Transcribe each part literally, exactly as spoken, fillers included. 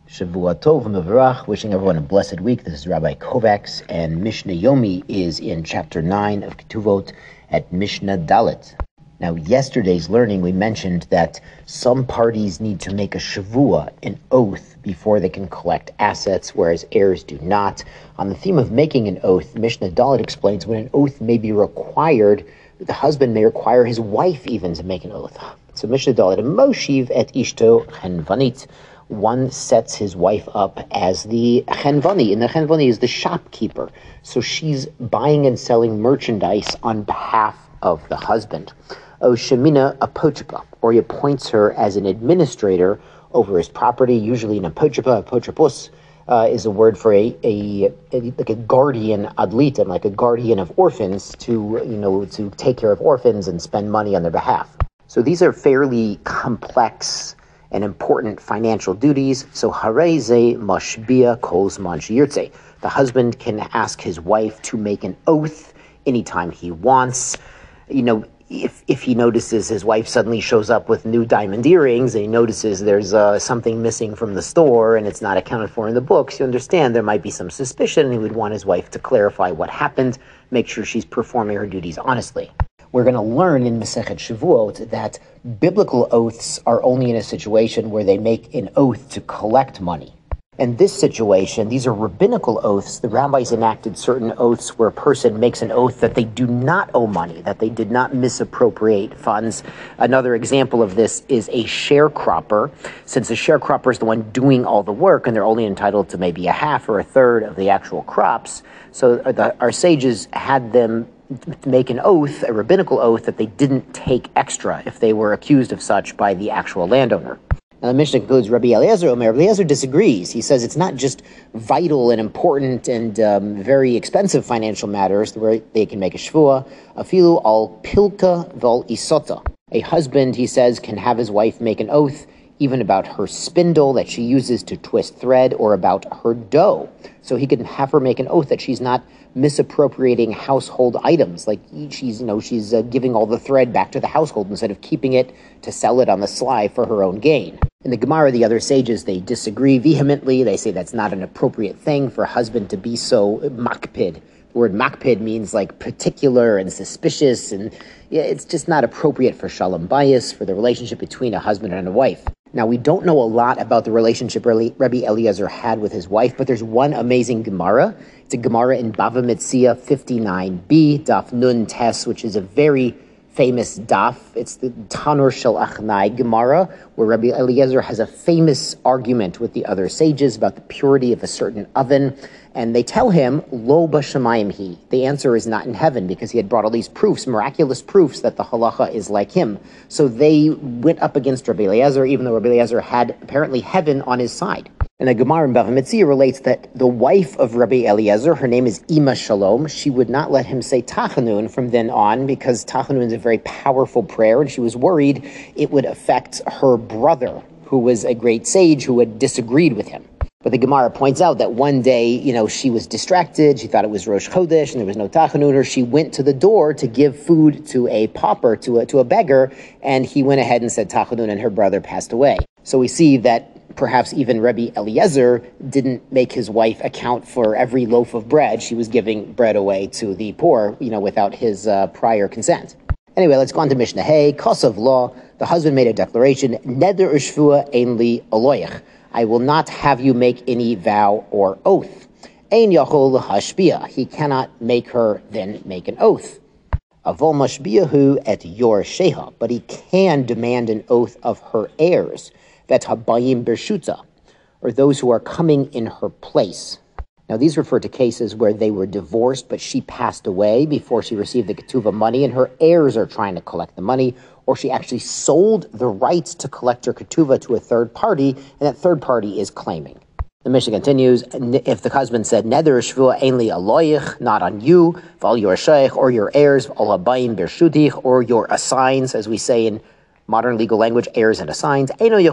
Shavua Tov Mevarach, wishing everyone a blessed week. This is Rabbi Kovacs, and Mishnah Yomi is in chapter nine of Ketuvot at Mishnah Dalet. Now, yesterday's learning, we mentioned that some parties need to make a shavua, an oath, before they can collect assets, whereas heirs do not. On the theme of making an oath, Mishnah Dalet explains when an oath may be required, the husband may require his wife even to make an oath. So Mishnah Dalet, Moshiv et ishto chenvanit. One sets his wife up as the chenvani, and the chenvani is the shopkeeper. So she's buying and selling merchandise on behalf of the husband. O shemina apotripa, or he appoints her as an administrator over his property. Usually an apotripa, apotropos, uh, is a word for a, a, a like a guardian ad litem, like a guardian of orphans, to you know to take care of orphans and spend money on their behalf. So these are fairly complex and important financial duties. So hareze mashbia kols manshiyirtze. The husband can ask his wife to make an oath anytime he wants. You know, if if he notices his wife suddenly shows up with new diamond earrings, and he notices there's uh, something missing from the store and it's not accounted for in the books, you understand there might be some suspicion, and he would want his wife to clarify what happened, make sure she's performing her duties honestly. We're going to learn in Masechet Shavuot that biblical oaths are only in a situation where they make an oath to collect money. In this situation, these are rabbinical oaths. The rabbis enacted certain oaths where a person makes an oath that they do not owe money, that they did not misappropriate funds. Another example of this is a sharecropper. Since the sharecropper is the one doing all the work and they're only entitled to maybe a half or a third of the actual crops, so the, our sages had them make an oath, a rabbinical oath, that they didn't take extra if they were accused of such by the actual landowner. Now the Mishnah concludes, Rabbi Eliezer Omer. Rabbi Eliezer disagrees. He says it's not just vital and important and um, very expensive financial matters where they can make a shvua. Afilu al pilka val isota. A husband, he says, can have his wife make an oath even about her spindle that she uses to twist thread, or about her dough. So he can have her make an oath that she's not misappropriating household items, like she's, you know, she's uh, giving all the thread back to the household instead of keeping it to sell it on the sly for her own gain. In the Gemara, the other sages, they disagree vehemently. They say that's not an appropriate thing for a husband to be so makpid. The word makpid means like particular and suspicious, and yeah, it's just not appropriate for shalom bayis, for the relationship between a husband and a wife. Now, we don't know a lot about the relationship Rabbi Eliezer had with his wife, but there's one amazing Gemara. It's a Gemara in Bava Metzia fifty-nine b, Daf Nun Tes, which is a very famous daf. It's the Tanur Shel Achnai Gemara, where Rabbi Eliezer has a famous argument with the other sages about the purity of a certain oven. And they tell him, Lo b'shamayim hi. The answer is not in heaven, because he had brought all these proofs, miraculous proofs that the halacha is like him. So they went up against Rabbi Eliezer, even though Rabbi Eliezer had apparently heaven on his side. And the Gemara in Bava Metzia relates that the wife of Rabbi Eliezer, her name is Ima Shalom, she would not let him say Tachanun from then on, because Tachanun is a very powerful prayer, and she was worried it would affect her brother, who was a great sage who had disagreed with him. But the Gemara points out that one day, you know, she was distracted. She thought it was Rosh Chodesh and there was no Tachanun, or she went to the door to give food to a pauper, to a, to a beggar, and he went ahead and said Tachanun, and her brother passed away. So we see that perhaps even Rabbi Eliezer didn't make his wife account for every loaf of bread. She was giving bread away to the poor, you know, without his uh, prior consent. Anyway, let's go on to Mishnah Hey. Kosav law, the husband made a declaration, Neder u'shvua ein li aloyach. I will not have you make any vow or oath. Ein yachol hashbia. He cannot make her then make an oath. Avol mashbiahu et yor sheha. But he can demand an oath of her heirs. Vet habayim bershuta, or those who are coming in her place. Now, these refer to cases where they were divorced, but she passed away before she received the ketuvah money, and her heirs are trying to collect the money, or she actually sold the rights to collect her ketuvah to a third party, and that third party is claiming. The Mishnah continues, if the husband said, Neder shvua ein li aloyich, not on you, val your sheikh, or your heirs, al habayim bershutich, or your assigns, as we say in modern legal language, heirs and assigns. He can't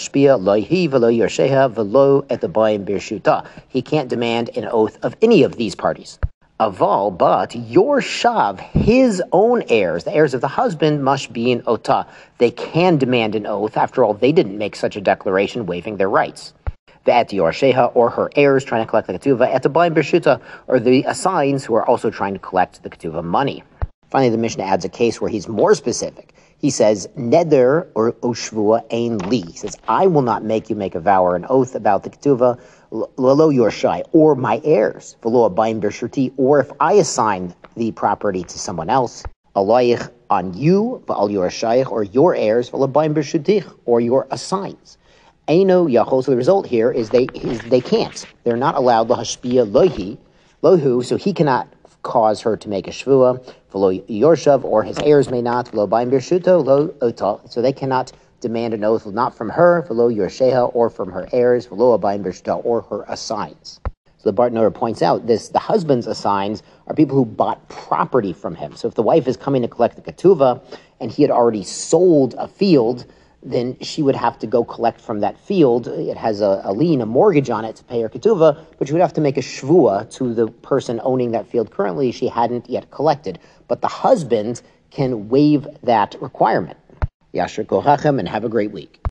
demand an oath of any of these parties. Aval, but your shav, his own heirs, the heirs of the husband, must be in ota. They can demand an oath. After all, they didn't make such a declaration waiving their rights. Ve'et Yorsheha, or her heirs trying to collect the ketuvah, et Abayim Bershuta, or the assigns who are also trying to collect the ketuvah money. Finally, the Mishnah adds a case where he's more specific. He says, Neder or Ushvua ein li. He says, I will not make you make a vow or an oath about the ketuvah, lalo yorshai, or my heirs, v'lo abayim bershuti, or if I assign the property to someone else, alayich, on you, v'al yorshayich, or your heirs, v'lo abayim bershutich, or your assigns. Eino yachol. So the result here is they is they can't. They're not allowed lahashpia lohi, lohu, so he cannot cause her to make a shvua, v'lo yorshav, or his heirs may not, v'lo abayim bershuto, lo ota, so they cannot demand an oath, not from her, v'lo yorsheha, or from her heirs, v'lo abayim bershuto, or her assigns. So the Bartenura points out this: the husband's assigns are people who bought property from him. So if the wife is coming to collect the ketuvah and he had already sold a field, then she would have to go collect from that field. It has a, a lien, a mortgage on it to pay her ketuvah, but she would have to make a shvua to the person owning that field currently she hadn't yet collected. But the husband can waive that requirement. Yashar Kochachem, and have a great week.